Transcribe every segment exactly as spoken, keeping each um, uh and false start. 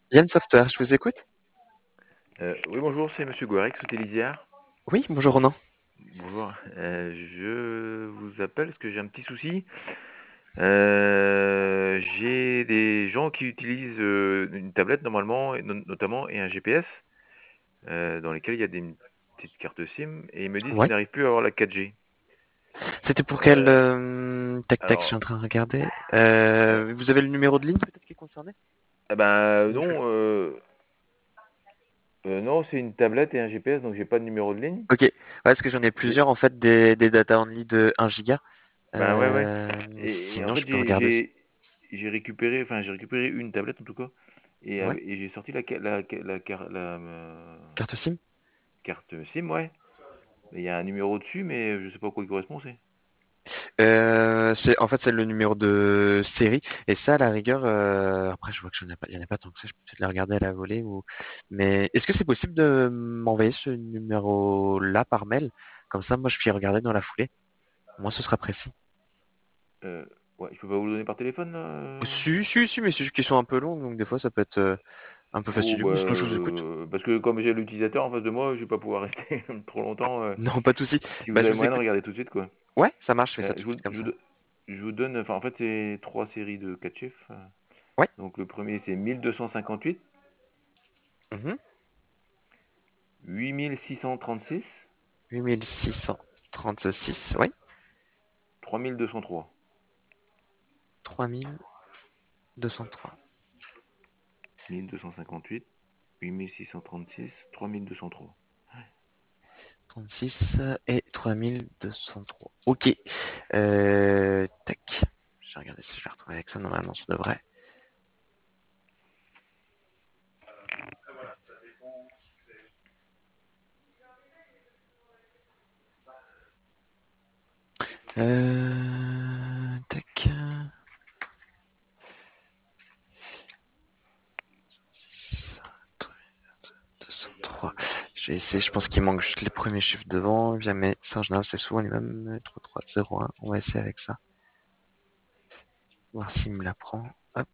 Yann Software, je vous écoute? Euh, oui, bonjour, c'est Monsieur Gorex, Société Lisière. Oui, bonjour Ronan. Bonjour, euh, je vous appelle parce que j'ai un petit souci. Euh, j'ai des gens qui utilisent euh, une tablette normalement, et no- notamment, et un G P S, euh, dans lesquels il y a des petites cartes SIM, et ils me disent qu'ils Ouais. n'arrivent plus à avoir la quatre G. C'était pour quel Euh, euh, tac tac, je suis alors, en train de regarder. euh, Euh, vous avez le numéro de ligne peut-être qui est concerné? eh ben Ou je- non, euh, euh, non, c'est une tablette et un G P S, donc j'ai pas de numéro de ligne. Ok. Ouais, parce que j'en ai J'ai- plusieurs en fait des, des data only de un giga. Ben ouais, ouais. Euh, mais Et, et en sinon je fait, peux j'ai regarder. j'ai j'ai récupéré, enfin j'ai récupéré une tablette en tout cas, et, Ouais. av- et j'ai sorti la ca- la ca- la, car- la, euh, Carte SIM? carte SIM, ouais. Mais il y a un numéro dessus, mais je sais pas à quoi il correspond, c'est. Euh, c'est en fait c'est le numéro de série et ça à la rigueur euh, après je vois que j'en ai pas il y en a pas tant que ça je peux peut-être la regarder à la volée ou mais est-ce que c'est possible de m'envoyer ce numéro là par mail comme ça moi je puis regarder dans la foulée. Moi, ce sera précis. Euh, ouais, je peux pas vous le donner par téléphone là. euh Si, si, si, mais c'est juste qu'ils sont un peu longs, donc des fois, ça peut être euh, un peu Oh bah fastidieux. Mais sinon, je vous écoute. euh, parce que comme j'ai l'utilisateur en face de moi, je vais pas pouvoir rester trop longtemps. euh, Non, pas de souci. si vous Bah, je avez vous moyen de écoute. regarder tout de suite, quoi. Ouais, ça marche, je fais ça Euh, tout je de vous, suite comme je vous, ça. do- je vous donne, enfin en fait c'est trois séries de quatre chiffres. Ouais. Donc le premier c'est mille deux cent cinquante-huit, Mhm. huit mille six cent trente-six, huit mille six cent trente-six, ouais. trois mille deux cent trois. trois mille deux cent trois. mille deux cent cinquante-huit, huit mille six cent trente-six, trois mille deux cent trois. trente-six et trois mille deux cent trois. Ok. Euh, tac. Je vais regarder si je vais retrouver avec ça. Normalement, ça devrait. Euh, tac. deux cent trois. Je vais essayer, je pense qu'il manque juste les premiers chiffres devant. Jamais, ça en général, c'est souvent les mêmes. trois trois zéro un. On va essayer avec ça. Voir s'il me l'apprend. Hop.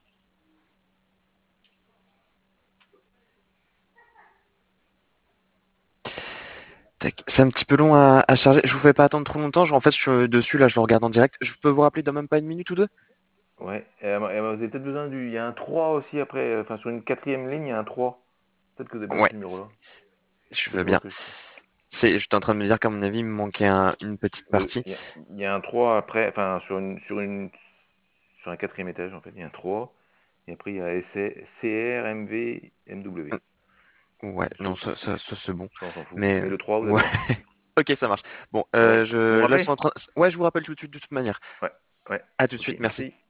Tac. C'est un petit peu long à, à charger. Je vous fais pas attendre trop longtemps. Je- En fait, je suis dessus, là, je le regarde en direct. Je peux vous rappeler dans même pas une minute ou deux? Ouais, et, euh, et, euh, vous avez peut-être besoin du. Il y a un trois aussi après, euh, enfin sur une quatrième ligne, il y a un trois. Peut-être que vous avez besoin de Ouais, ce numéro-là. je Faut veux savoir bien. ce que c'est. C'est, j'étais en train de me dire qu'à mon avis, il me manquait un- une petite Euh, partie. Il y, a, il y a un trois après, enfin sur une, sur une, sur un quatrième étage en fait, il y a un trois. Et après il y a C R, M V, M W. Ouais, Ça, non, ça, ça, ça, c'est bon. ça, on s'en fout. Mais, Mais le trois, vous ouais. avez. Ok, ça marche. Bon, Bon, euh, vous me je, là, je rappelez? suis en train. Ouais, je vous rappelle tout de suite, de toute manière. Ouais, ouais. À tout de Ok, suite, merci. merci.